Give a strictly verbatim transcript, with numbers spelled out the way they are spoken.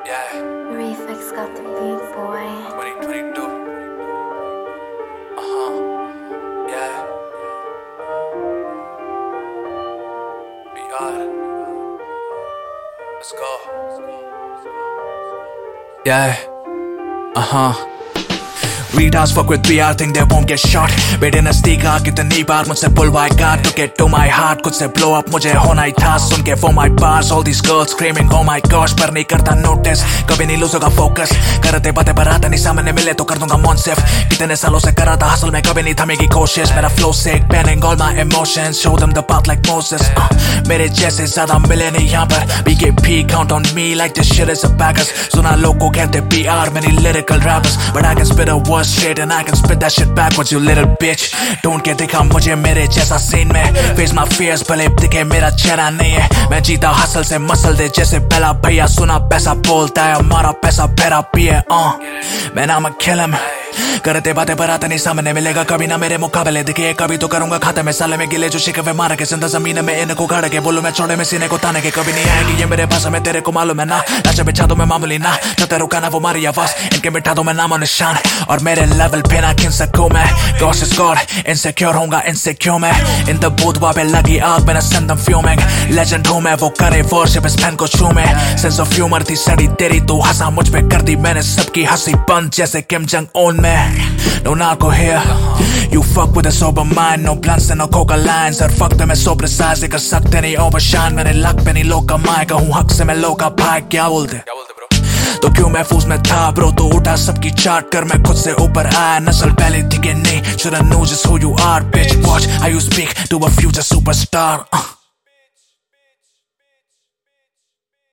Yeah. Reflex got the beat, boy. twenty twenty-two. Uh-huh. Yeah. We are. Let's go. Yeah. Uh-huh. Retards fuck with P R, think they won't get shot. बेटे नजदीक आ कितनी बार मुझसे बुलवाएगा to get to my heart. खुद से blow up मुझे होना ही था सुन के for my bars. All these girls screaming oh my gosh, पर नहीं करता notice. कभी नहीं lose होगा focus. करते बातें बरात नहीं सामने मिले तो कर दूंगा monsive. कितने सालों से करा था हसल में कभी नहीं थमेगी कोशिश. मेरा flow sick, banning all my emotions. Show them the path like Moses. uh, मेरे जैसे ज्यादा मिले नहीं यहाँ पर. B K P count on me like this shit is a backers. सुना लोगों कहते P R many lyrical rappers, but I can spit a word shit and I can spit that shit backwards, you little bitch. Don't get दिखा मुझे मेरे जैसा scene में. Face my fears भले दिखे मेरा चेहरा नहीं है. मैं जीता हसल से मसल दे जैसे पहला भैया. सुना पैसा बोलता है हमारा पैसा भरा पिए. uh. मैं नाम kill him. करते बातें बरात नहीं सामने मिलेगा कभी ना मेरे मुकाबले दिखे. कभी तो करूंगा खाते में साले में गिले जो शिकवे मार के जिंदा जमीन में इनको गाड़ के बोलूं मैं छोड़े में सीने को ताने के. कभी नहीं आएगी ये मेरे पास में तेरे को मालूम है ना. नाचा बिछा दो मैं मामूली ना. जब रुका ना वो मारी आवाज इनके मिठा दो मैं नाम और निशान. और मेरे लेवल पे ना किन सकूं मैं. Gosh is God, insecure होऊंगा insecure मैं. In the booth वहाँ पे लगी आग मैंने send them fuming. Legend हूँ मैं वो करे worship इस pen को छू मैं. Sense of humor थी सड़ी तेरी तू हंसा मुझ पे कर दी मैंने सबकी हंसी बंद जैसे Kim Jong Un में. No narco here. You fuck with a sober mind. No blunts and no coca lines. और fuck them मैं so precise कर सकते नहीं overshine. मैंने luck पे नहीं लोग कमाएगा हूँ हक से मैं लोग का भाई. क्या बोलते तो क्यों महफूज में था ब्रो. तो उठा सबकी चाट कर मैं खुद से ऊपर आया. नस्ल पहले थी कि नहीं. Should've knew just who you are bitch. Watch how you speak to a future superstar. uh.